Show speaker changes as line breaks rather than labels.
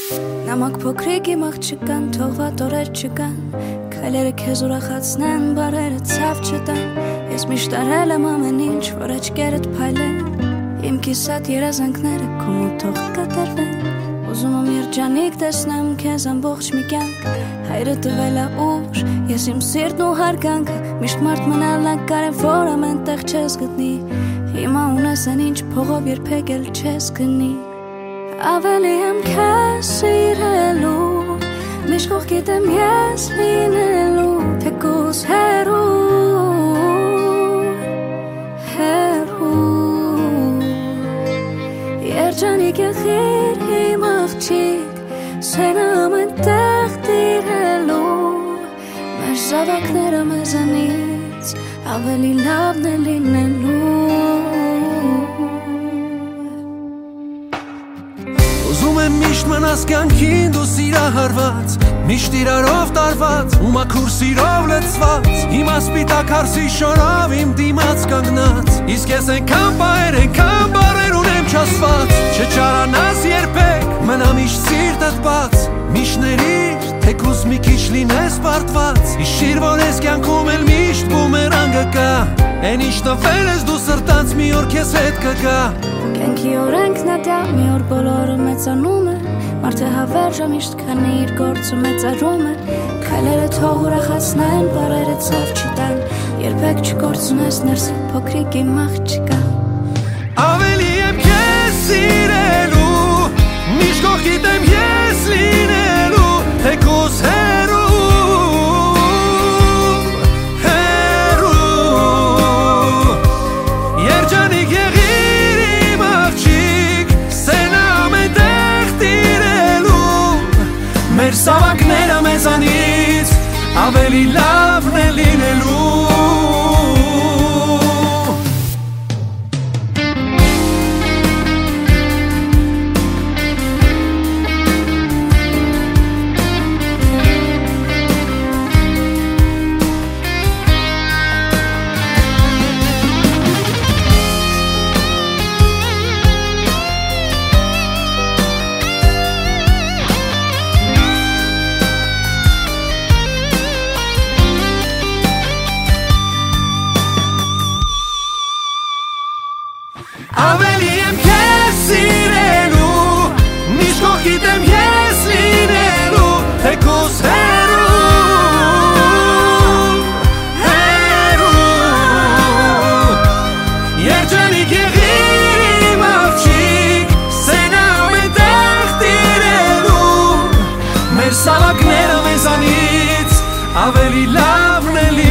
Նամակ փոքրիկ իմ աղջկան, թողված օրեր չկան, քայլերը քեզ ուրախացնեն, բարերը ցավ չտան, ես միշտ արել եմ ամեն ինչ, որ աչքերդ փայլեն, իմ կիսատ երազանքները քո մոտ թող կատարվեն, ուզում եմ երջանիկ տեսնեմ քեզ ամբողջ մի կյանք, հայրը տվել է ուժ, ես իմ սիրտն ու հարգանքը, միշտ մարդ մնալն է կարևոր, ամեն տեղ չես գտնի, հիմա ունես այն ինչ փողով երբեք էլ չես գնի. Ավելի եմ քեզ սիրելու, միշտ կողքիդ եմ ես լինելու, թեկուզ հեռու, հեռու, երջանիկ եղիր իմ աղջիկ, սենը ամեն տեղ տիրելու, մեր զավակները մեզանից ավելի լավն է լինելու.
Ուզում եմ միշտ մնաս կյանքին դու սիրահարված, միշտ իրարով տարված ու մաքուր սիրով լցված, հիմա սպիտակ հարսի շորով իմ դիմաց կանգնած, իսկ ես այնքան բարեր ունեմ չասված, չճարանաս երբեք, մնա միշտ սիրտդ բաց, միշտ ներիր, թեկուզ մի քիչ լինես պարտված, հիշիր որ ես կյանքում էլ միշտ բումերանգը կա, այն ինչ տվել ես դու սրտանց մի օր քեզ հետ կգա.
Կյանքի օրենքն է դա, մի օր բոլորը մեծանում է, մարդը հավերժ է միշտ քանի իր գործը մեծարում է, քայլերը թող ուրախացնեն, բարերը ցավ չտան, երբեք չկորցնես ներսիդ փոքրիկ իմ աղջկա.
Ավելի եմ քեզ սիրելու, միշտ կողքիդ եմ ես լինելու, թեկուզ հեռու, հեռու, երջանիկ եղիր իմ աղջիկ, սենը ամեն տեղ տիրելու, մեր զավակները մեզանից ավելի լավն է լինելու. Ավելի եմ քեզ սիրելու, միշտ կողքիդ եմ ես լինելու, թեկուզ հեռու, հեռու, երջանիկ եղիր իմ աղջիկ, սենը ամեն տեղ տիրելու, մեր զավակները մեզանից ավելի լավն է լինելու.